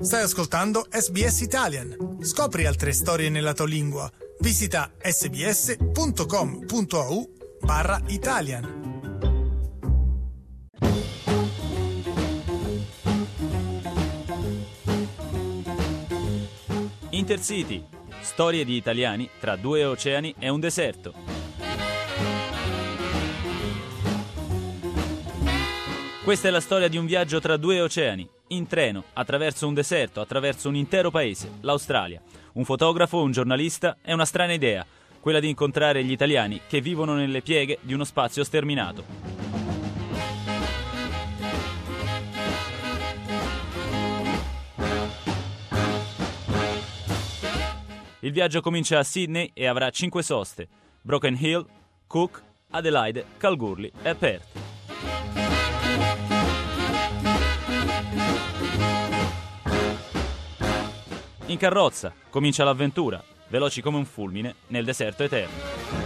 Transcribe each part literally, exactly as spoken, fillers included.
Stai ascoltando S B S Italian. Scopri altre storie nella tua lingua. Visita sbs.com.au barra Italian. Intercity. Storie di italiani tra due oceani e un deserto. Questa è la storia di un viaggio tra due oceani, in treno, attraverso un deserto, attraverso un intero paese, l'Australia. Un fotografo, un giornalista e una strana idea, quella di incontrare gli italiani che vivono nelle pieghe di uno spazio sterminato. Il viaggio comincia a Sydney e avrà cinque soste: Broken Hill, Cook, Adelaide, Kalgoorlie e Perth. In carrozza comincia l'avventura, veloci come un fulmine nel deserto eterno.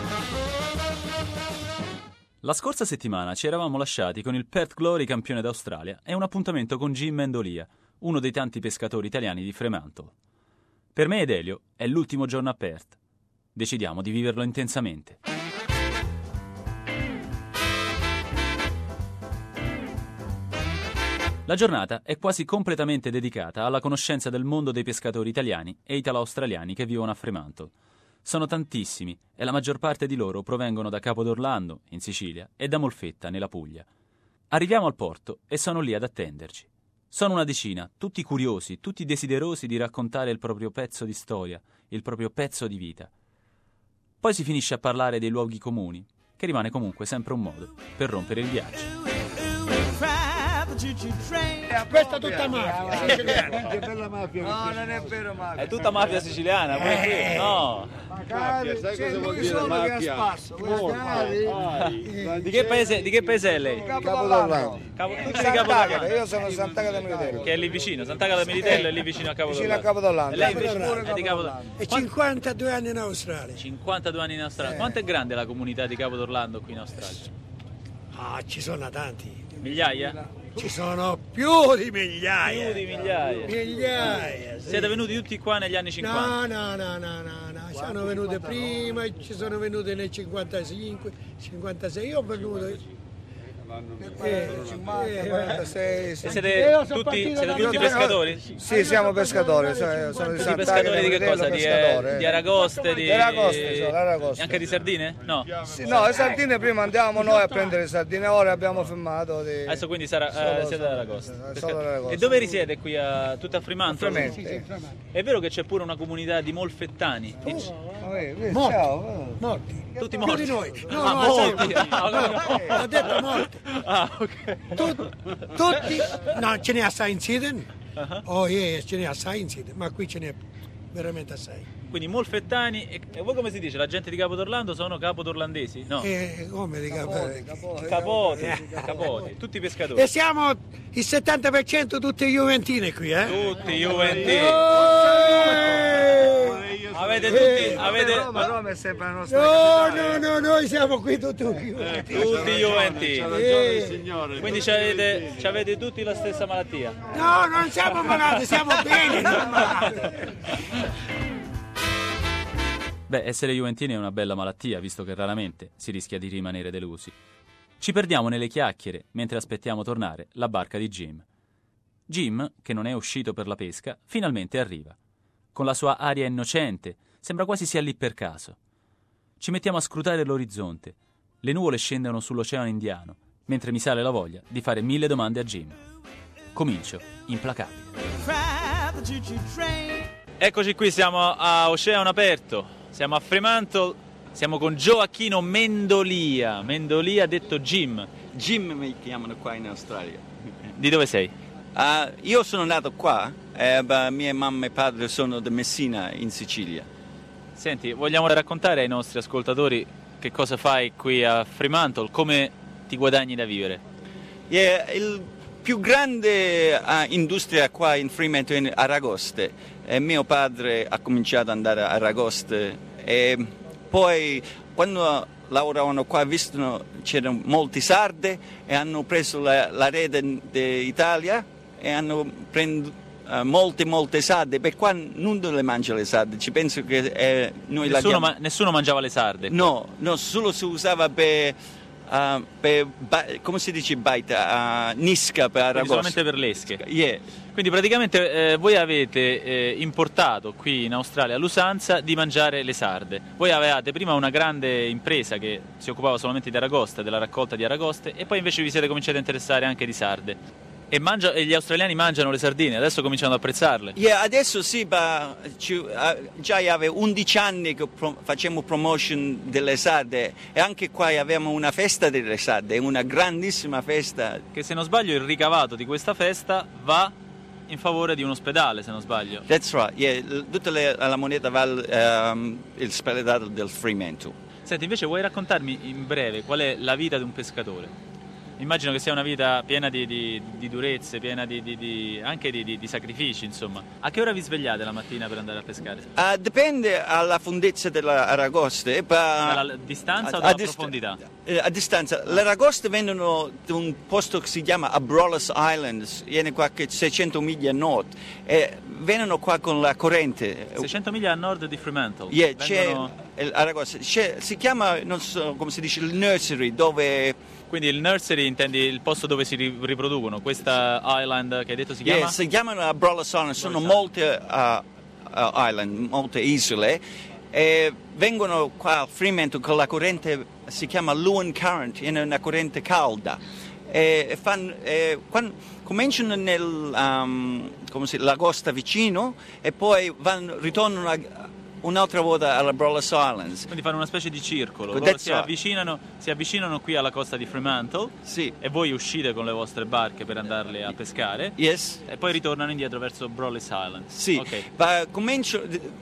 La scorsa settimana ci eravamo lasciati con il Perth Glory campione d'Australia e un appuntamento con Jim Mendolia, uno dei tanti pescatori italiani di Fremantle. Per me ed Elio è l'ultimo giorno a Perth. Decidiamo di viverlo intensamente. La giornata è quasi completamente dedicata alla conoscenza del mondo dei pescatori italiani e italo-australiani che vivono a Fremantle. Sono tantissimi e la maggior parte di loro provengono da Capo d'Orlando, in Sicilia, e da Molfetta, nella Puglia. Arriviamo al porto e sono lì ad attenderci. Sono una decina, tutti curiosi, tutti desiderosi di raccontare il proprio pezzo di storia, il proprio pezzo di vita. Poi si finisce a parlare dei luoghi comuni, che rimane comunque sempre un modo per rompere il ghiaccio. Questa è tutta mafia. Che bella mafia. No, non è vero mafia. È tutta mafia siciliana, pure qui. No. Mafia, sai cosa vuol dire mafia? Di che paese, di che paese è lei? Capo d'Orlando. Capo, tutti di Capo Sant'Agata, d'Orlando. io sono Sant'Agata Militello. Che è lì vicino, Sant'Agata Militello è lì vicino a Capo Vicino a d'Orlando. Capo d'Orlando. E lei Capo invece d'Orlando. è di Capo d'Orlando. E cinquantadue anni in Australia. cinquantadue anni in Australia. Quanto è grande la comunità di Capo d'Orlando qui in Australia? Ah, ci sono tanti. Migliaia? Ci sono più di migliaia. Più di migliaia. Migliaia, sì. Siete venuti tutti qua negli anni cinquanta? No, no, no, no, no, no. Sono venute prima, ci sono venute nel cinquantacinque, cinquantasei. Io ho venuto. cinquantasei, E sì. siete Io sono tutti, partito siete da tutti Io- pescatori? Sì, siamo pescatori, sono sono di Tutti Sant'Agata pescatori di che Militello, cosa? Di, pescatore. di aragoste? Di, Di aragoste, sono, aragoste. E anche di sardine? No. Sì, no, le sardine prima andavamo noi a prendere le sardine, ora abbiamo fermato di... Adesso quindi sarà, Solo- eh, siete ad aragoste. solo Pesca- ad aragoste. E dove risiede qui a tutta a Fremantle? Fremantle. È vero che c'è pure una comunità di molfettani? Di- Oh, eh, eh, Morti. ciao. Morti. Tutti Più morti? di noi. No, Ah, no, molti. sai- Ah, no, ok. ho detto morti. Ah, ok. Tut- tutti, no, ce n'è assai in Sydney. Oh, yeah, ce n'è assai in Sydney, ma qui ce n'è veramente assai. Quindi molfettani e, e voi come si dice? La gente di Capo d'Orlando sono capodorlandesi? No. E come di Capoti, capire? capoti. Capoti, capoti, tutti pescatori. E siamo il settanta per cento tutte juventine qui, eh? Tutti juventini. Oh! Avete tutti, Roma, avete Roma, Roma è sempre la nostra No, capitale. no, no, noi siamo qui tutti juventini. tutti juventini. C'ha ragione il signore. Quindi c'avete, c'avete tutti la stessa malattia. No, non siamo malati, siamo bene, non malati. Beh, essere juventini è una bella malattia, visto che raramente si rischia di rimanere delusi. Ci perdiamo nelle chiacchiere mentre aspettiamo tornare la barca di Jim. Jim, che non è uscito per la pesca, finalmente arriva. Con la sua aria innocente, sembra quasi sia lì per caso. Ci mettiamo a scrutare l'orizzonte. Le nuvole scendono sull'oceano Indiano, mentre mi sale la voglia di fare mille domande a Jim. Comincio, implacabile. Eccoci qui, siamo a Oceano Aperto. Siamo a Fremantle, siamo con Gioacchino Mendolia, Mendolia detto Jim. Jim mi chiamano qua in Australia. Di dove sei? Ah, io sono nato qua, eh, beh, mia mamma e padre sono di Messina in Sicilia. Senti, vogliamo raccontare ai nostri ascoltatori che cosa fai qui a Fremantle, come ti guadagni da vivere? Yeah, il più grande ah, industria qua in Fremantle è in Aragoste. Eh, mio padre ha cominciato ad andare a Aragoste e poi quando lavoravano qua visto c'erano molti sardi e hanno preso la, la rete d'Italia e hanno prend, uh, molte molte sarde, per qua non le mangia le sarde, ci penso che eh, noi Nessuno, la ma- nessuno mangiava le sarde? No, no, solo si usava per, uh, per ba- come si dice baita, uh, nisca per Quindi aragosta. solamente per l'esche? Yeah. Quindi praticamente eh, voi avete eh, importato qui in Australia l'usanza di mangiare le sarde. Voi avevate prima una grande impresa che si occupava solamente di aragoste, della raccolta di aragoste, e poi invece vi siete cominciati a interessare anche di sarde. E, mangia- e gli australiani mangiano le sardine, adesso cominciano ad apprezzarle. Yeah, adesso sì, ma ci, uh, già avevo undici anni che pro- facciamo promotion delle sarde e anche qua abbiamo una festa delle sarde, una grandissima festa. Che se non sbaglio il ricavato di questa festa va in favore di un ospedale, se non sbaglio. That's right, yeah, l- tutta le- la moneta va al um, il ospedale del Fremantle. Senti, invece vuoi raccontarmi in breve qual è la vita di un pescatore? Immagino che sia una vita piena di, di, di durezze, piena di, di, di, anche di, di, di sacrifici, insomma. A che ora vi svegliate la mattina per andare a pescare? Uh, dipende alla fondezza dell'aragoste. Dalla distanza o dalla profondità? Eh, a distanza. Le aragoste vengono da un posto che si chiama Abrolhos Islands, viene qualche seicento miglia a nord, e vengono qua con la corrente. seicento miglia a nord di Fremantle. Yeah, Vengono... c'è l'aragoste. C'è, si chiama, non so come si dice, il nursery, dove... Quindi il nursery intendi il posto dove si ri- riproducono, questa island che hai detto si chiama? Yeah, si chiamano Abrolhos Islands, sono molte uh, uh, island, molte isole, e vengono qua a Fremantle con la corrente, si chiama Lewin Current, è una corrente calda, e fanno, e quando, cominciano nel, um, come si, l'agosto vicino e poi vanno, ritornano a, un'altra volta alla Abrolhos Islands. Quindi fanno una specie di circolo, That's loro si right. avvicinano, si avvicinano qui alla costa di Fremantle, Sì. e voi uscite con le vostre barche per andarle a pescare, Yes. e poi ritornano indietro verso Abrolhos Islands. Sì, Ok. ma comincio,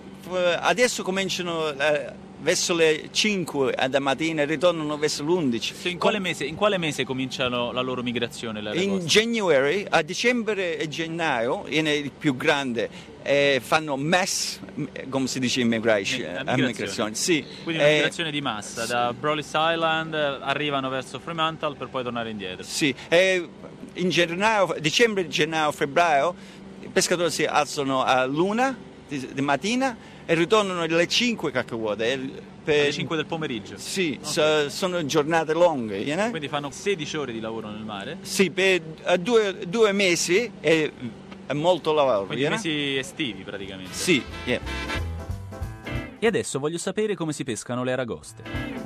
adesso cominciano eh, verso le cinque da mattina e ritornano verso le undici. Sì, in, quale mese, in quale mese cominciano la loro migrazione? Le In aragoste? January, a dicembre e gennaio, è il più grande, eh, fanno mass, come si dice, immigration, Mi- la migrazione. migrazione. Sì. Quindi una Eh, migrazione di massa, da Abrolhos Island arrivano verso Fremantle per poi tornare indietro. Sì, e in gennaio, dicembre, gennaio, febbraio, i pescatori si alzano a luna di, di mattina e ritornano alle cinque cacavuote. Per... Alle cinque del pomeriggio. Sì, Ok. so- sono giornate lunghe. you know? Quindi fanno sedici ore di lavoro nel mare, Sì, per eh, due, due mesi è, è molto lavoro. quindi you know? mesi estivi praticamente. Sì, yeah. E adesso voglio sapere come si pescano le aragoste.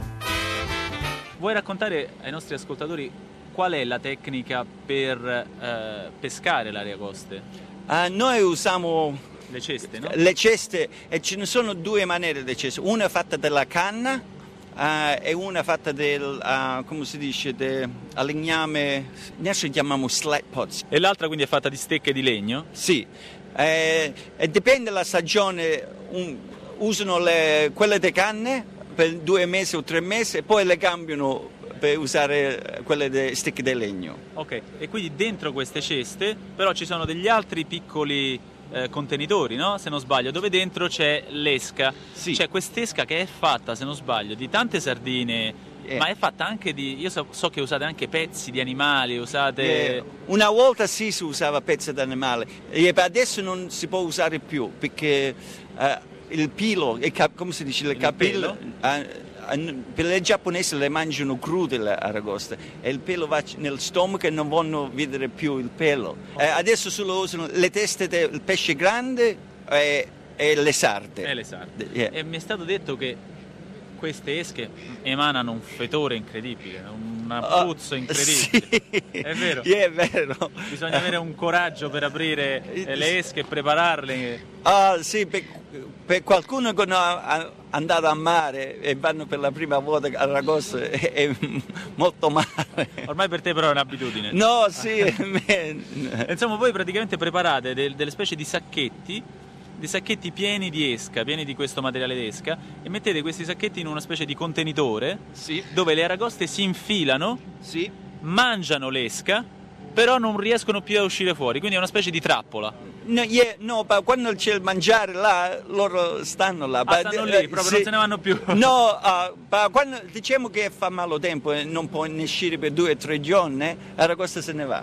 Vuoi raccontare ai nostri ascoltatori qual è la tecnica per eh, pescare le aragoste? Ah, noi usiamo Le ceste, no? le ceste e ce ne sono due maniere di ceste, una fatta della canna eh, e una fatta del, eh, come si dice, de, a legname, noi ci chiamiamo slat pots. E l'altra quindi è fatta di stecche di legno? Sì, eh, e dipende dalla stagione, un- usano le, quelle di canne per due mesi o tre mesi e poi le cambiano per usare quelle di stecche di legno. Ok, e quindi dentro queste ceste però ci sono degli altri piccoli eh, contenitori, no? Se non sbaglio, dove dentro c'è l'esca. Sì. C'è quest'esca che è fatta, se non sbaglio, di tante sardine, Eh. ma è fatta anche di... Io so, so che usate anche pezzi di animali, usate... Eh, una volta sì si usava pezzi d'animale, e adesso non si può usare più perché eh, il pelo, il cap- come si dice, il, Il capello, pelo? eh, eh, per le giapponesi le mangiano crude le aragoste e il pelo va c- nel stomaco e non vogliono vedere più il pelo. Eh, adesso solo usano le teste del pesce grande e, e le sarde. E le sarde. Yeah. E mi è stato detto che queste esche emanano un fetore incredibile, un Ah, puzzo incredibile. sì. È vero? Yeah, è vero. Bisogna avere un coraggio per aprire eh, le esche e prepararle. Ah, sì, per, per qualcuno che non è andato a mare e vanno per la prima volta a Aragosto è, è molto male. Ormai per te però è un'abitudine. No, sì, man. Insomma, voi praticamente preparate del- delle specie di sacchetti, dei sacchetti pieni di esca, pieni di questo materiale d'esca, e mettete questi sacchetti in una specie di contenitore Sì, dove le aragoste si infilano, sì. mangiano l'esca, però non riescono più a uscire fuori, quindi è una specie di trappola. No, yeah, no, ma quando c'è il mangiare là, loro stanno là. Ah, stanno lì, proprio non se ne vanno più. No, ah, ma quando diciamo che fa malo tempo e non può ne uscire per due o tre giorni, Aragosta se ne va.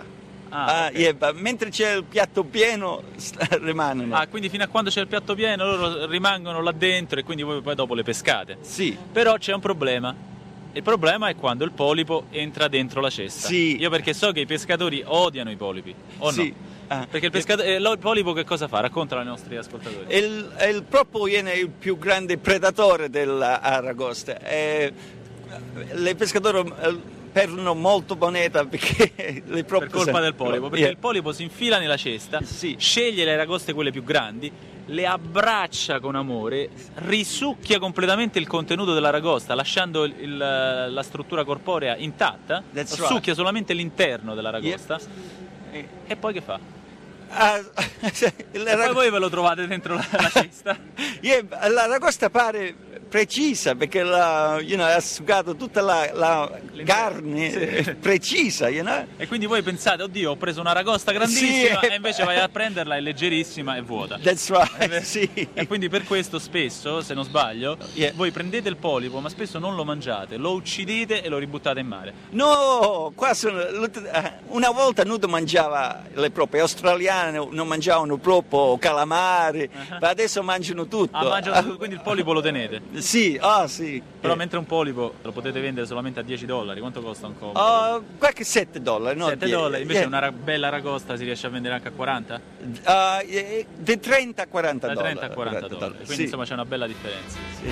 Ah, ok. yeah, mentre c'è il piatto pieno rimangono. Ah, quindi fino a quando c'è il piatto pieno loro rimangono là dentro e quindi voi poi dopo le pescate. Sì. Però c'è un problema. Il problema è quando il polipo entra dentro la cesta. Sì. Io perché so che i pescatori odiano i polipi, o Sì. no? Ah. Perché il, pescato- eh, lo- il polipo che cosa fa? Raccontalo ai nostri ascoltatori. Il, il proprio viene il più grande predatore dell'aragosta. E le pescatori eh, perdono molto moneta perché le proprie Per colpa del polipo, perché Yeah. il polipo si infila nella cesta, Sì. sceglie le aragoste quelle più grandi, le abbraccia con amore, risucchia completamente il contenuto dell'aragosta, lasciando il- il- la struttura corporea intatta, That's right. succhia solamente l'interno dell'aragosta. Yeah. E poi che fa? Ah, E poi voi ve lo trovate dentro la, la cesta. Yeah, l'aragosta pare precisa perché la, you know, ha succato tutta la, la carne Sì. precisa, you know? E quindi voi pensate, oddio, ho preso un'aragosta grandissima, Sì. e invece vai a prenderla, è leggerissima e vuota. That's right, sì. E quindi per questo spesso, se non sbaglio, Yeah. voi prendete il polipo, ma spesso non lo mangiate, lo uccidete e lo ributtate in mare. No, qua sono, una volta Nudo mangiava le proprie australiane, non mangiavano proprio calamari, ma adesso mangiano tutto. Ah, mangiano tutto, quindi il polipo lo tenete. Sì, ah sì. Però mentre un polipo lo potete vendere solamente a dieci dollari, quanto costa un polipo? Ah, qualche sette dollari, no? sette die- dollari, invece yeah. una ra- bella aragosta si riesce a vendere anche a quaranta? Ah, eh, di trenta a quaranta Da dollari. trenta a quaranta dollari, quindi Sì, insomma c'è una bella differenza. sì.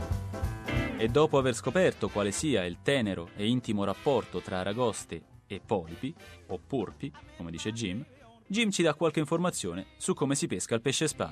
E dopo aver scoperto quale sia il tenero e intimo rapporto tra aragoste e polipi, o purpi, come dice Jim, Jim ci dà qualche informazione su come si pesca il pesce spada.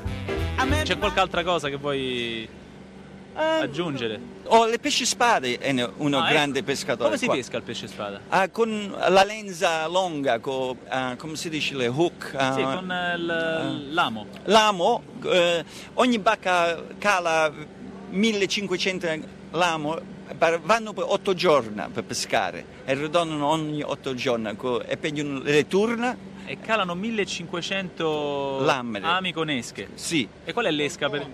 C'è qualche altra cosa che vuoi Ah, aggiungere? oh, le pesci spade è uno Ah, grande ecco. pescatore. Come si qua. pesca il pesce spada? Ah, con la lenza lunga, con, ah, come si dice, le hook. ah, Sì, con eh, il- l'amo. L'amo, eh, ogni barca cala millecinquecento lamo, per- vanno per otto giorni per pescare e ritornano ogni otto giorni co- e prendono le turne. E calano millecinquecento Lammere. ami con esche. Sì. E qual è l'esca per...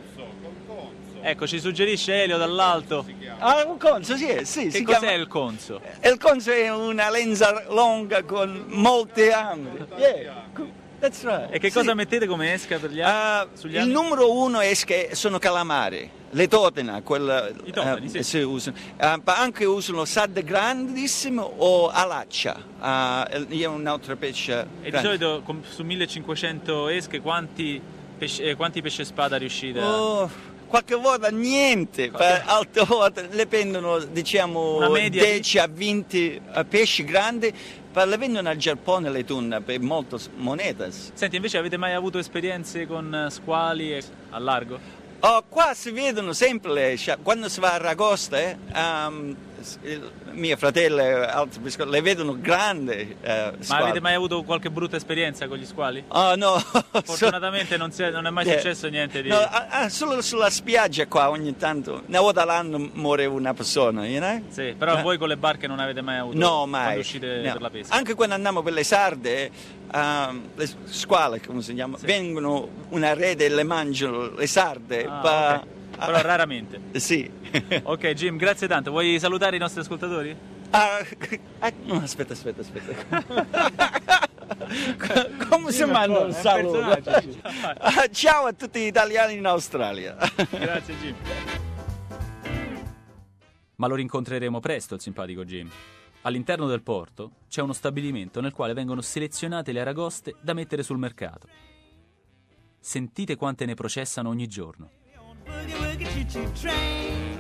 Ecco, ci suggerisce Elio dall'alto. Ah, un conso, sì, sì. Che si cos'è chiama- il conso? Il conso è una lenza lunga con molte ame. Yeah, that's right. E che Sì. cosa mettete come esca per gli Ah, altri? Sugli il ami? numero uno è che sono calamari, le totena, quella, I totani, eh, sì. si usano. Ah, ma anche usano sarde grandissimo o alaccia, ah, è un altro pesce. E di grande. solito com- su millecinquecento esche quanti pesce, eh, quanti pesce spada riuscite a... Oh, qualche volta niente, per altre volte le prendono diciamo Una media dieci a venti pesci grandi, per le vendono al Giappone le tunne per molte monete. Senti, invece avete mai avuto esperienze con eh, squali e... a largo? Oh, qua si vedono sempre le scia- quando si va a Ragosta, eh, um, s- il- mio fratello e altri pescatori le vedono grandi. eh, Ma squali. avete mai avuto qualche brutta esperienza con gli squali? Oh no, Fortunatamente non, si è, non è mai Eh, successo niente di... no, ah, ah, solo sulla spiaggia qua ogni tanto, una volta all'anno muore una persona, you know? Sì, però Eh. voi con le barche non avete mai avuto... No, mai. Quando uscite No. per la pesca? Anche quando andiamo per le sarde, ehm, le squale, come si chiama, vengono una rete e le mangiano le sarde. Ah, pa- ok. Però raramente. Sì. Ok, Jim, grazie tanto. Vuoi salutare i nostri ascoltatori? Ah, ah, no, aspetta, aspetta, aspetta. Come si manda un saluto? personaggio. Ah, ciao a tutti gli italiani in Australia. Grazie, Jim. Ma lo rincontreremo presto, il simpatico Jim. All'interno del porto c'è uno stabilimento nel quale vengono selezionate le aragoste da mettere sul mercato. Sentite quante ne processano ogni giorno. Boogie woogie choo choo train.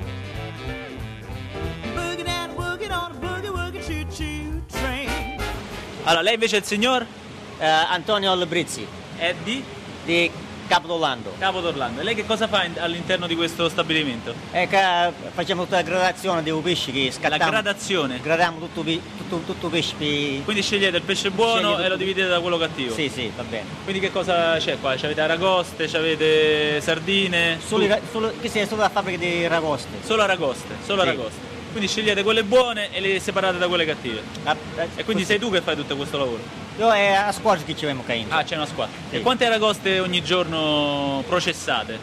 Boogie down, boogie on a boogie woogie choo choo train. Allora, lei invece è il signor? Eh, Antonio Lebrizzi È di di Capodorlando. Capo d'Orlando. E lei che cosa fa in- all'interno di questo stabilimento? E che facciamo tutta la gradazione dei pesci che La scattiamo. gradazione. Gradiamo tutto, pi- tutto, tutto pesce. pi- Quindi scegliete il pesce buono Scegli e lo tutto. dividete da quello cattivo. Sì, sì, va bene. Quindi che cosa c'è qua? C'avete aragoste, c'avete sardine? Solo, i Tu- ra- solo, questa è solo la fabbrica di ragoste. Solo aragoste, solo Sì. aragoste. Quindi scegliete quelle buone e le separate da quelle cattive. Ah, eh, E quindi così. sei tu che fai tutto questo lavoro? Io è a squadra che ci abbiamo caino. Ah, c'è una squadra. Sì. E quante aragoste ogni giorno processate?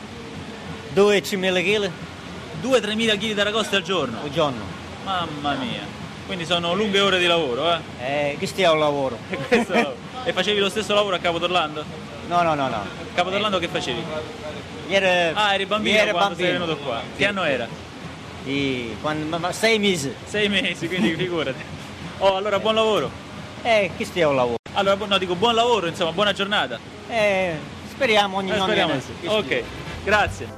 due tre mila chili due tre mila chili di aragoste al giorno? al giorno. Mamma mia. Quindi sono lunghe ore di lavoro, eh? Eh, questo è un lavoro. E, questo... e facevi lo stesso lavoro a Capodorlando? No, no, no, no. Capodorlando che facevi? Ieri, Ah, eri bambino ieri quando bambino. sei venuto qua. Sì. Che anno era? Sì, quando, ma- sei mesi. Sei mesi, quindi figurati. Oh, allora buon lavoro. Eh, questo è un lavoro. Allora, bu- no, dico buon lavoro, insomma, buona giornata. Eh, speriamo ogni Eh, ogni- speriamo ogni- di sì. questo- Ok, grazie.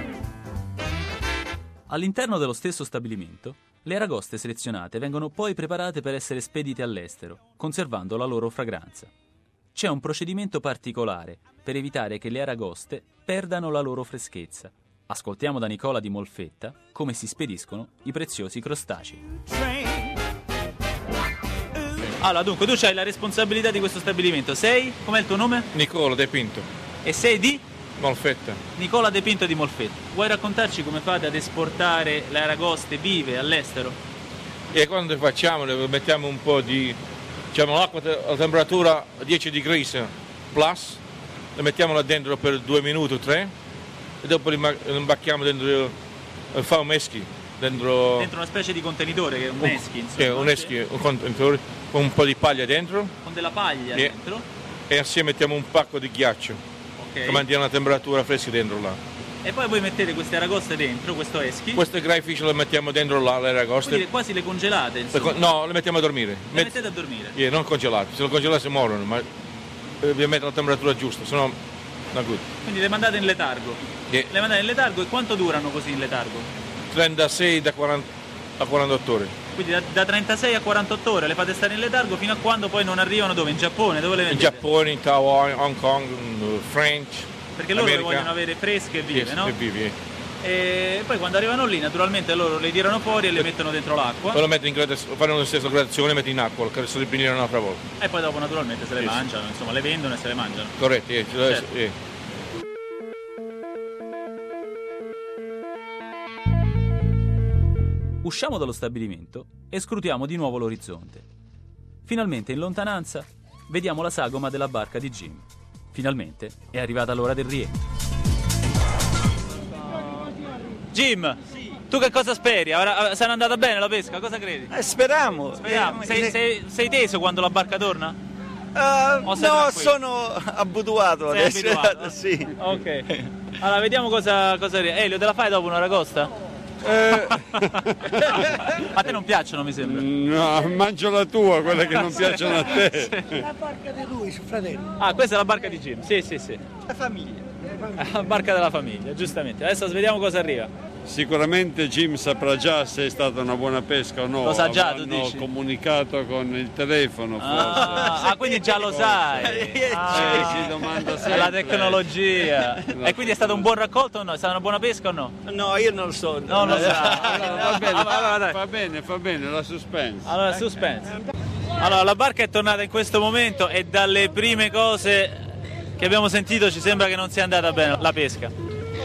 All'interno dello stesso stabilimento, le aragoste selezionate vengono poi preparate per essere spedite all'estero, conservando la loro fragranza. C'è un procedimento particolare per evitare che le aragoste perdano la loro freschezza. Ascoltiamo da Nicola di Molfetta come si spediscono i preziosi crostacei. Allora, dunque, tu hai la responsabilità di questo stabilimento. Sei? Com'è il tuo nome? Nicola De Pinto, E sei di? Molfetta. Nicola De Pinto di Molfetta. Vuoi raccontarci come fate ad esportare le aragoste vive all'estero? E quando le facciamo le mettiamo un po' di, diciamo, l'acqua a temperatura dieci gradi plus, le mettiamo là dentro per due minuti o tre e dopo le imbacchiamo dentro il faumeschi, dentro, Dentro una specie di contenitore che è un un, eschi, insomma. sì, un eschi, un contenitore con un po' di paglia dentro Con della paglia Sì. dentro. e assieme mettiamo un pacco di ghiaccio Ok. che mantiene una temperatura fresca dentro là. E poi voi mettete queste aragoste dentro, questo eschi. Queste greyfish le mettiamo dentro là, le aragoste. Quindi quasi le congelate, insomma. No, le mettiamo a dormire. Le Met- mettete a dormire. Yeah, non congelate, se lo congelate muoiono, ma ovviamente la temperatura giusta, se no no good. Quindi le mandate in letargo. Yeah. Le mandate in letargo e quanto durano così in letargo? trentasei da quaranta a quarantotto ore. Quindi da, da trentasei a quarantotto ore le fate stare in letargo fino a quando poi non arrivano dove? In Giappone? Dove le In vendete? Giappone, in Taiwan, Hong Kong, in French. Perché loro le America. vogliono avere fresche e vive, Yes, no? e vivi, yeah. E poi quando arrivano lì naturalmente loro le tirano fuori e le mettono dentro l'acqua. Poi lo metti in gradazione, fanno la stessa gradazione, metti in acqua, che si ripinire un'altra volta. E poi dopo naturalmente se le Yes. mangiano, insomma le vendono e se le mangiano. Corretto, yeah, Certo. yeah. Usciamo dallo stabilimento e scrutiamo di nuovo l'orizzonte. Finalmente in lontananza vediamo la sagoma della barca di Jim. Finalmente è arrivata l'ora del rientro. Jim, tu che cosa speri? Avrà- sarà andata bene la pesca? Cosa credi? Eh, speriamo. Speriamo. Eh, Sei, eh, sei- sei teso quando la barca torna? eh, o sei no, tranquillo? sono abituato Sei adesso. abituato? Sì. Ok. Allora vediamo cosa, cosa arriva. Elio, te la fai dopo una ragosta? A te non piacciono, mi sembra. No, mangio la tua, quelle che non piacciono a te. La barca di lui, suo fratello. Ah, questa è la barca di Jim. Sì, sì, sì. La famiglia. La barca della famiglia, giustamente. Adesso vediamo cosa arriva. Sicuramente Jim saprà già se è stata una buona pesca o no. Lo sa già, tu Hanno dici? comunicato con il telefono, forse. Ah, ah, quindi già lo sai. Eh, Ah, si domanda è sempre. la tecnologia. E quindi è stato un buon raccolto o no? È stata una buona pesca o no? No, io non lo so. Non lo sa. Allora, va bene, Allora, dai. fa bene, fa bene, la suspense. Allora, suspense. Allora, la barca è tornata in questo momento e dalle prime cose che abbiamo sentito ci sembra che non sia andata bene la pesca.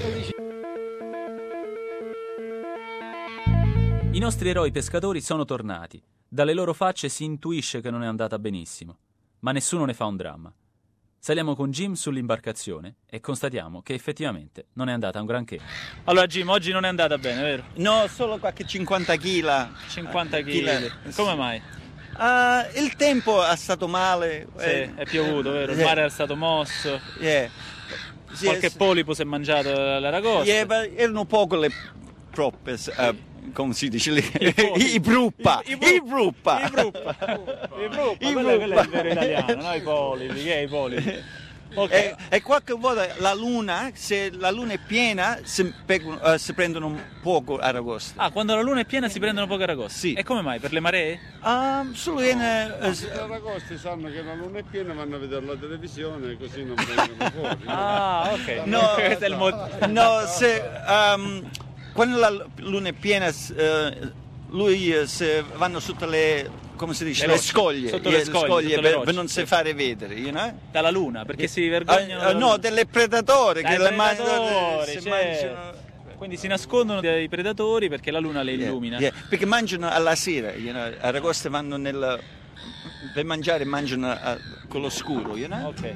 I nostri eroi pescatori sono tornati. Dalle loro facce si intuisce che non è andata benissimo, ma nessuno ne fa un dramma. Saliamo con Jim sull'imbarcazione e constatiamo che effettivamente non è andata un granché. Allora Jim, oggi non è andata bene, vero? No, solo qualche cinquanta chili. cinquanta chili. Come mai? Ah, il tempo è stato male. Sì, eh, è piovuto, vero? Il eh, mare è stato mosso. yeah. Sì, Qualche sì. polipo si è mangiato l'aragosta. Yeah, ma erano poco le troppe, eh, come si dice lì? I poli. I bruppa. I, I bruppa. I bruppa. I bruppa. I Quello, quello è il bruppa. vero italiano, no? I polipi. Che è i polipi? Ok. E, e qualche volta la luna, se la luna è piena, si, pegano- eh, si prendono un poco aragosta. Ah, quando la luna è piena si prendono poche aragoste? Sì. E come mai? Per le maree? Ah, solo in, eh, I aragosti sanno che la luna è piena, vanno a vedere la televisione, così non vengono fuori. Ah, ok. No, Questo è il motivo. no, se, um, quando la luna è piena, eh, lui eh, se vanno sotto le, come si dice, Le le, rocce. scoglie, Sotto yeah, le scoglie, sotto le per, rocce, per non sì. si fare vedere, you know? Dalla luna, perché si Ah, vergognano? ah, della no, luna. delle predatori Dai che le mangiano, predatori, si certo. mangiano. Quindi si nascondono dai predatori perché la luna le Yeah, illumina. yeah, perché mangiano alla sera, you know? Aragoste vanno nel, per mangiare mangiano a- con lo scuro, you know? Ok.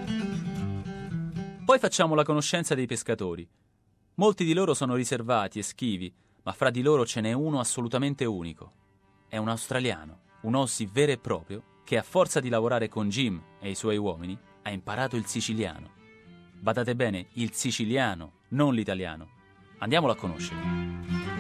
Poi facciamo la conoscenza dei pescatori. Molti di loro sono riservati e schivi, ma fra di loro ce n'è uno assolutamente unico. è un australiano, un Aussie vero e proprio, che a forza di lavorare con Jim e i suoi uomini ha imparato il siciliano. Badate bene, il siciliano, non l'italiano. Andiamolo a conoscere.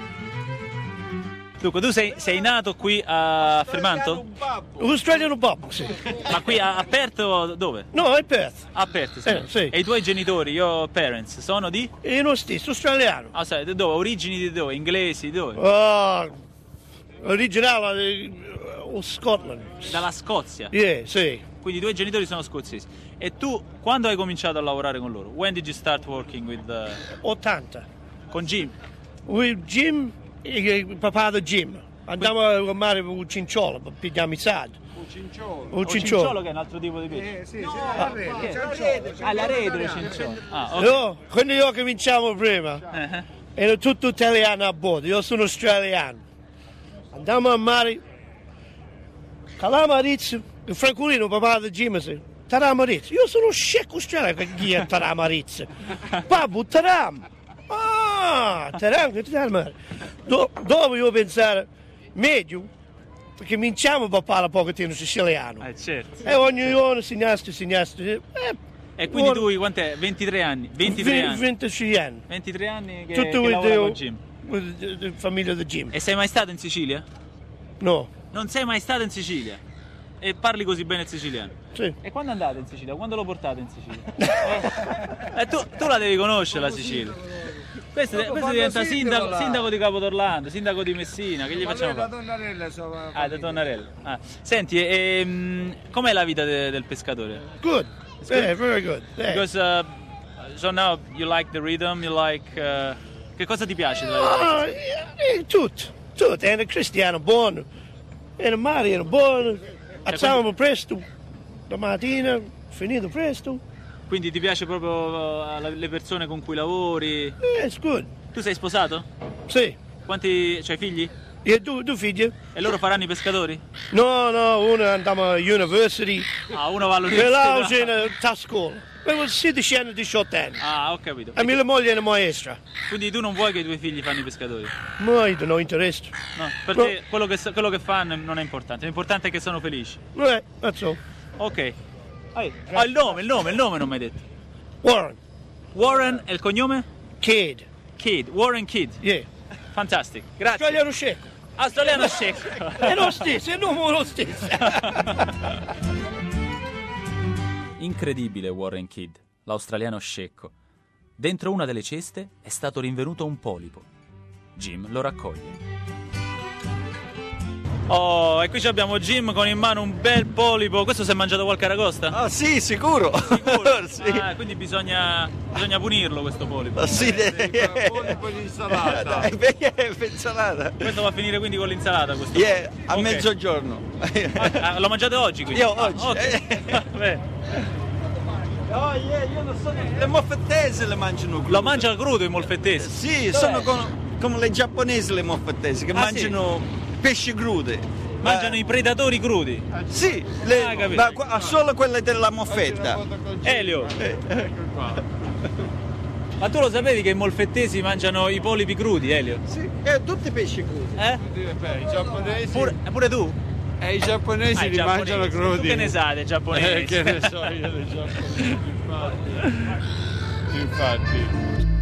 Dunque, tu sei, sei nato qui a Fremantle? Australiano babbo, sì. Ma qui a, a Perth dove? No, è Perth. A Perth, sì. Eh, sì. E i tuoi genitori, your parents, sono di? È lo stesso, australiano. Ah, sai, dove? Origini di dove? Inglesi, dove? Oh, originale di Scotland. Dalla Scozia? Yeah, sì. Quindi i tuoi genitori sono scozzesi. E tu, quando hai cominciato a lavorare con loro? When did you start working with... Uh... ottanta. Con Jim? With Jim, il papà di Jim. Andiamo a chiamare un cinciolo, per pigliare i soldi. Un cinciolo. Un cinciolo. cinciolo. Che è un altro tipo di pesce? Eh, sì, no, sì, ah, la rete, che? cinciolo, Ah, la rete, il cinciolo. Ah, ok. No, quando io cominciamo prima, Uh-huh. ero tutto italiano a bordo, io sono australiano. Andiamo a mare, calamo a Rizzo, il Francolino, papà di Jim, si, taramo a Rizzo. Io sono scecco australiano, che chi è taramo a Rizzo? Babbo, taram. Ah, taram, che taram. Do, dopo io pensare, meglio, perché cominciamo a parlare un pochettino siciliano. Eh, certo. E ogni giorno segnaste, segnaste. Eh, E quindi tu, quant'è? ventitré anni? ventitré anni? ventitré anni. ventitré anni che, Tutto che lavora io- con Jim. La famiglia di Jim. E sei mai stato in Sicilia? No, Non sei mai stato in Sicilia? E parli così bene il siciliano? sì. E quando andate in Sicilia? Quando lo portate in Sicilia? eh, tu, tu la devi conoscere la Sicilia. Questo, questo diventa sindaco, sindaco di Capodorlando, sindaco di Messina, che gli Ma facciamo lui da fare? Tonnarella so, Ah, da Tonnarella. Ah. Senti, ehm, com'è la vita de- del pescatore? Good. Yeah, very good. Yeah. Because uh, so now you like the rhythm, you like uh, che cosa ti piace della vita? Ah, eh, tutto, tutto. È un cristiano buono. È un mare, è buono. Alziamo presto. La mattina, finito presto. Quindi ti piace proprio uh, la- le persone con cui lavori? Yeah, it's good. Tu sei sposato? Sì. Quanti c'hai figli? E tu, tu figli? E loro faranno i pescatori? No, no, uno andiamo all'university. Ah, uno va E l'altro all'università. a scuola. Avevo sedici anni, diciotto anni. Ah, ho capito. E mia moglie è una maestra. Quindi tu non vuoi che i tuoi figli fanno i pescatori? Ma io non ho interesse. No, per No. te quello che, quello che fanno non è importante, l'importante è che sono felici. Eh, that's all. Ok. Ah, il nome, il nome, il nome non mi hai detto. Warren, Warren e il cognome? Kidd. Kidd, Warren Kidd. Yeah. Fantastico, grazie. Australiano scecco. Australiano scecco. È lo stesso, è il nome lo stesso. Incredibile Warren Kidd, l'australiano scecco. Dentro una delle ceste è stato rinvenuto un polipo. Jim lo raccoglie. Oh, e qui abbiamo Jim con in mano un bel polipo. Questo si è mangiato qualche aragosta? Ah sì, sicuro. Sicuro? Sì. Ah, quindi bisogna, bisogna punirlo questo polipo. Ah, sì, Un po' di insalata. dai, perché insalata? Questo va a finire quindi con l'insalata questo Yeah, polipo. a Ok. mezzogiorno. Ah, lo mangiate oggi quindi? Io oggi. Ah, ok. Vabbè. Oh yeah, io non so. Le moffettese le mangiano crude. Lo mangia crudo i molfettesi? Sì, sono con- come le giapponesi le moffettese che Ah, mangiano pesci crude. Mangiano Eh, i predatori crudi? Sì, le- Ah, capito. ma qua- solo quelle della moffetta. Elio, Ecco qua. ma tu lo sapevi che i molfettesi mangiano i polipi crudi, Elio? Sì, eh, tutti pesci crudi. Eh? Beh, i giapponesi, Pure, pure tu? eh, i giapponesi Ah, i li giapponesi. mangiano crudi. Tu che ne sai dei giapponesi? Eh, che ne so io dei giapponesi, infatti. Infatti.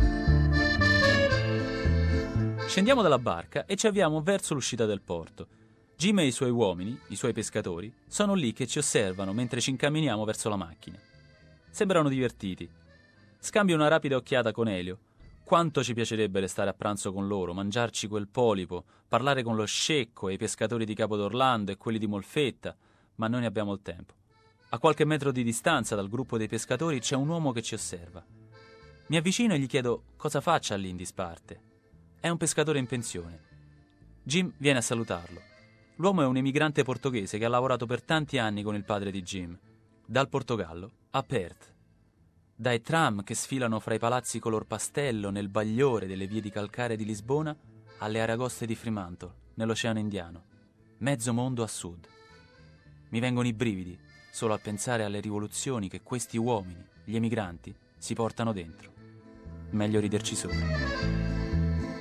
Scendiamo dalla barca e ci avviamo verso l'uscita del porto. Jim e i suoi uomini, i suoi pescatori, sono lì che ci osservano mentre ci incamminiamo verso la macchina. Sembrano divertiti. Scambio una rapida occhiata con Elio. Quanto ci piacerebbe restare a pranzo con loro, mangiarci quel polipo, parlare con lo scecco e i pescatori di Capodorlando e quelli di Molfetta, ma noi ne abbiamo il tempo. A qualche metro di distanza dal gruppo dei pescatori c'è un uomo che ci osserva. Mi avvicino e gli chiedo cosa faccia lì in disparte. È un pescatore in pensione. Jim viene a salutarlo. L'uomo è un emigrante portoghese che ha lavorato per tanti anni con il padre di Jim, dal Portogallo a Perth. Dai tram che sfilano fra i palazzi color pastello nel bagliore delle vie di calcare di Lisbona alle aragoste di Fremantle, nell'Oceano Indiano. Mezzo mondo a sud. Mi vengono i brividi solo al pensare alle rivoluzioni che questi uomini, gli emigranti, si portano dentro. Meglio riderci sopra.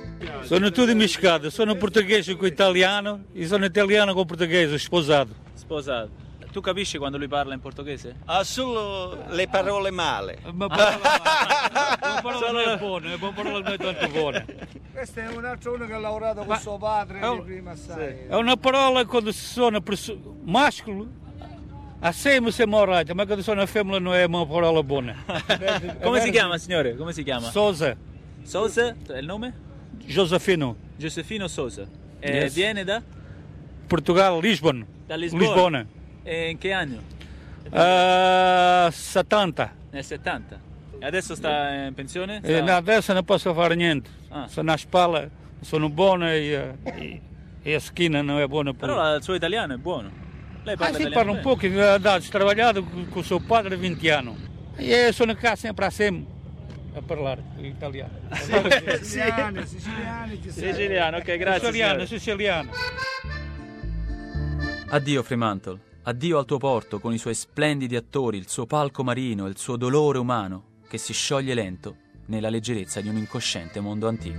Sono tutti mischiati, sono portoghese con italiano e sono italiano con portoghese, sposato. Sposato. Tu capisci quando lui parla in portoghese? Ha solo le parole male. Ma parole male. Parole non è buone, ma parole non è tanto buone. Questo è un altro uno che ha lavorato con Ma- suo padre è un- di prima assai. È una parola quando si suona perso- maschio, assieme siamo orati, ma quando suona femmina non è una parola buona. Come si chiama, signore? Come si chiama? Sousa, Sousa? È il nome? Josefino, Giuseppino Sousa. E Yes. viene da? Portogallo, Lisbona. Da Lisbona. Lisbona. E in che anno? Ah, settanta. Nel settanta. E adesso sta in pensione? E Sta- adesso non posso fare niente. Ah. Sono a spalla, sono buono e, e, e a schiena non è buona pure. Però il suo italiano è buono. Lei Ah, parla sì, italiano parla un bene. po', che ha dato- trabalhado con, con suo padre venti anni. E sono qua sempre assieme a parlare italiano. Siciliani, siciliani, chi sa. Siciliano, ok, grazie. Siciliano, signore. siciliano. Addio Fremantle, addio al tuo porto con i suoi splendidi attori, il suo palco marino e il suo dolore umano che si scioglie lento nella leggerezza di un incosciente mondo antico.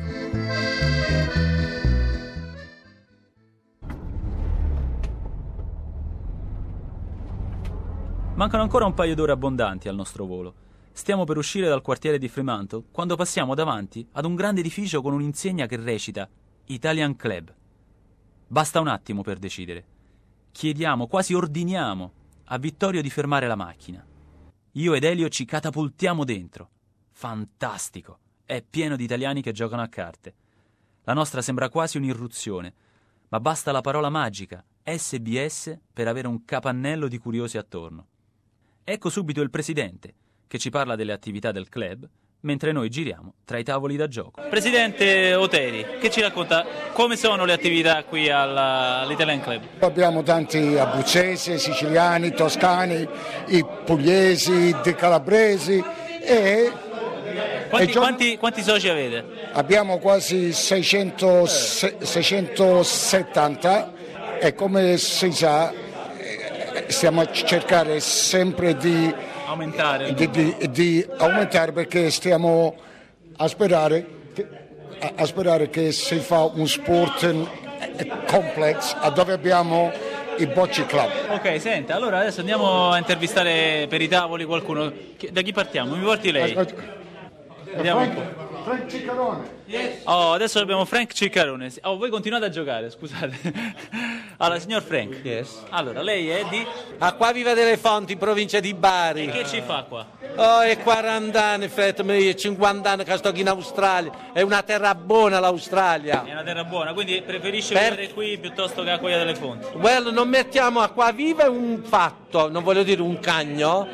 Mancano ancora un paio d'ore abbondanti al nostro volo. Stiamo per uscire dal quartiere di Fremantle quando passiamo davanti ad un grande edificio con un'insegna che recita Italian Club. Basta un attimo per decidere. Chiediamo, quasi ordiniamo, a Vittorio di fermare la macchina. Io ed Elio ci catapultiamo dentro. Fantastico! È pieno di italiani che giocano a carte. La nostra sembra quasi un'irruzione, ma basta la parola magica S B S per avere un capannello di curiosi attorno. Ecco subito il presidente, che ci parla delle attività del club, mentre noi giriamo tra i tavoli da gioco. Presidente Oteri, che ci racconta come sono le attività qui alla- all'Italian Club? Abbiamo tanti abruzzesi, siciliani, toscani, i pugliesi, i calabresi e Quanti, e gio- quanti- quanti soci avete? abbiamo quasi seicento, se- seicentosettanta e come si sa eh, stiamo a cercare sempre di, Aumentare. di, di- di aumentare perché stiamo a sperare, che, a, a sperare che si fa un sport eh, complex a dove abbiamo i bocce club. Ok, senta, allora adesso andiamo a intervistare per i tavoli qualcuno. Chi- Da chi partiamo? Mi porti lei? Vediamo un po'. Frank Ciccarone. Oh, adesso abbiamo Frank Ciccarone. Oh, voi continuate a giocare, scusate. Allora, signor Frank. Yes. Allora, lei è di... Acqua Viva delle Fonti, in provincia di Bari. E che ci fa qua? Oh, è quaranta anni, fratemi, cinquanta anni che sto qui in Australia. È una terra buona l'Australia. È una terra buona, quindi preferisce Per- vivere qui piuttosto che a Acquaia delle Fonti. Well, non mettiamo Acqua Viva è un fatto, non voglio dire un cagno,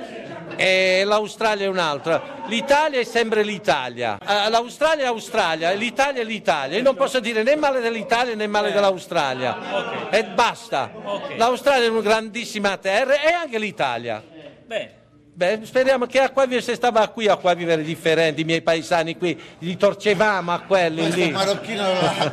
e l'Australia è un altro. L'Italia è sempre l'Italia. Eh, L'Australia è Australia, e l'Italia è l'Italia. Io non posso dire né male dell'Italia né male dell'Australia. Ok. E basta. Ok. L'Australia è una grandissima terra e anche l'Italia. Bene. Beh, speriamo che Acquavivere, se stava qui Acquavivere differenti, i miei paesani qui, li torcevamo a quelli lì. marocchino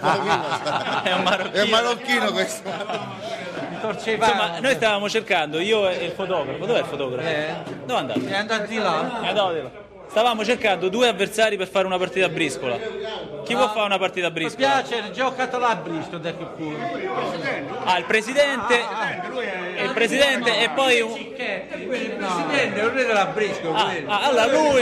È un marocchino. È un marocchino questo. Li torcevamo. Insomma, noi stavamo cercando, io e il fotografo. Dov'è il fotografo? Eh? Dove è andato? È andato di là. È andato di là. Stavamo cercando due avversari per fare una partita a briscola. Chi può fare una partita a Mi briscola? piace, giocato là a Bristol, da che culo. Ah, il presidente, il presidente e poi un... Che? Il presidente, non è della Bristol, Ah, quello. ah, allora lui...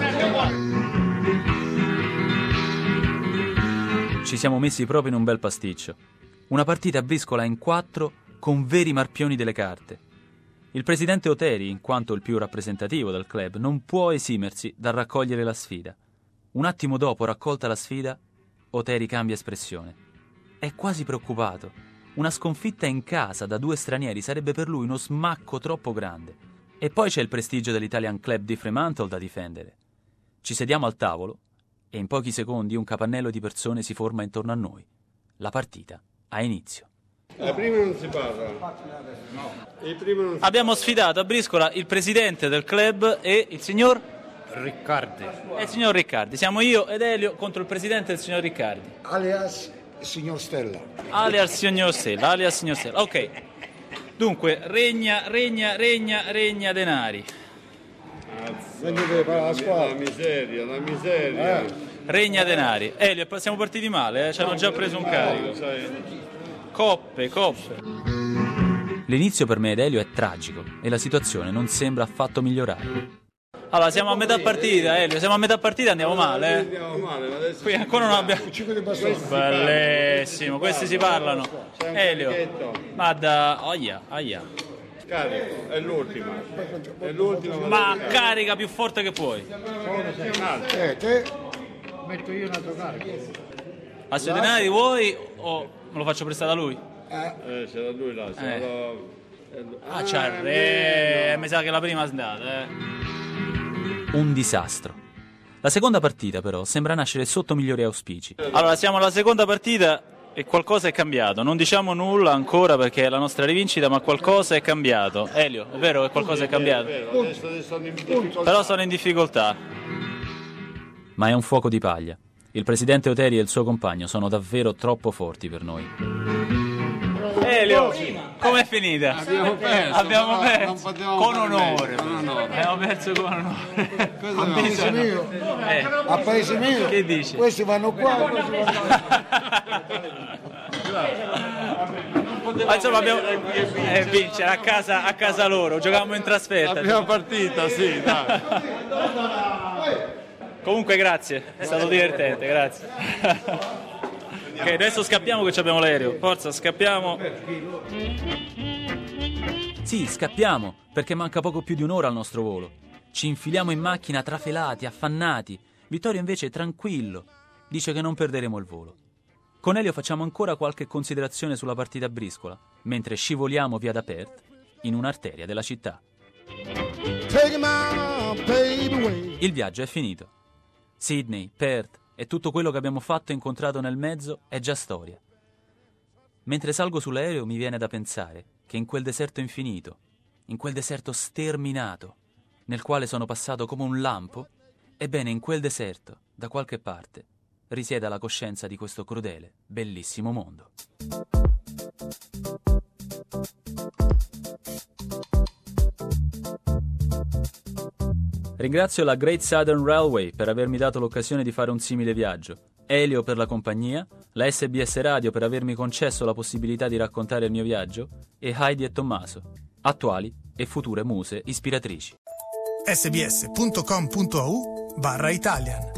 Ci siamo messi proprio in un bel pasticcio. Una partita a briscola in quattro con veri marpioni delle carte. Il presidente Oteri, in quanto il più rappresentativo del club, non può esimersi dal raccogliere la sfida. Un attimo dopo raccolta la sfida, Oteri cambia espressione. È quasi preoccupato. Una sconfitta in casa da due stranieri sarebbe per lui uno smacco troppo grande. E poi c'è il prestigio dell'Italian Club di Fremantle da difendere. Ci sediamo al tavolo e in pochi secondi un capannello di persone si forma intorno a noi. La partita ha inizio. Eh, prima non si parla. E prima non si Abbiamo sfidato a briscola il presidente del club e il signor Riccardi. e il signor Riccardi. Siamo io ed Elio contro il presidente e il signor Riccardi. Alias signor Stella. Alias signor Stella, alias signor Stella. Ok. Dunque, regna, regna, regna, regna denari. Venite per la La squadra. miseria, la miseria. Eh. Regna denari. Elio, siamo partiti male, eh? Ci hanno già preso un carico. Coppe, coppe. L'inizio per me ed Elio è tragico e la situazione non sembra affatto migliorare. Allora, siamo a metà partita, Elio, siamo a metà partita e andiamo male, eh? Andiamo male, ma adesso Qui ancora non abbiamo... Bellissimo, questi si parlano. Elio, ma da... Aia, aia. Carico, è l'ultima. È l'ultima. Ma carica più forte che puoi. Eh, te... Metto io un altro carico. A sei denari vuoi o me lo faccio prestare da lui? Eh, c'era lui là. C'era Eh. la- Ah, c'ha re... Mi sa che la prima è andata, eh. Un disastro. La seconda partita, però, sembra nascere sotto migliori auspici. Allora, siamo alla seconda partita e qualcosa è cambiato. Non diciamo nulla ancora perché è la nostra rivincita, ma qualcosa è cambiato. Elio, è vero che qualcosa è cambiato? Adesso, adesso sono in difficoltà. Però sono in difficoltà. Ma è un fuoco di paglia. Il presidente Oteri e il suo compagno sono davvero troppo forti per noi. Elio, com'è finita? Abbiamo perso. Abbiamo no, perso. non potevamo Con permettere, onore. con onore. Abbiamo perso con onore. A paese mio, Eh, a paese mio, Che dici? questi vanno qua, questi vanno Ma insomma abbiamo eh, vincere a casa, a casa loro, giocavamo in trasferta. La prima partita, sì, dai. Comunque grazie, è stato divertente, grazie. Ok, adesso scappiamo che abbiamo l'aereo. Forza, scappiamo. Sì, scappiamo, perché manca poco più di un'ora al nostro volo. Ci infiliamo in macchina trafelati, affannati. Vittorio invece è tranquillo, dice che non perderemo il volo. Con Elio facciamo ancora qualche considerazione sulla partita a briscola, mentre scivoliamo via da Perth in un'arteria della città. Il viaggio è finito. Sydney, Perth e tutto quello che abbiamo fatto e incontrato nel mezzo è già storia. Mentre salgo sull'aereo mi viene da pensare che in quel deserto infinito, in quel deserto sterminato, nel quale sono passato come un lampo, ebbene in quel deserto, da qualche parte, risieda la coscienza di questo crudele, bellissimo mondo. Ringrazio la Great Southern Railway per avermi dato l'occasione di fare un simile viaggio, Elio per la compagnia, la S B S Radio per avermi concesso la possibilità di raccontare il mio viaggio e Heidi e Tommaso, attuali e future muse ispiratrici. sbs punto com punto a u barra Italian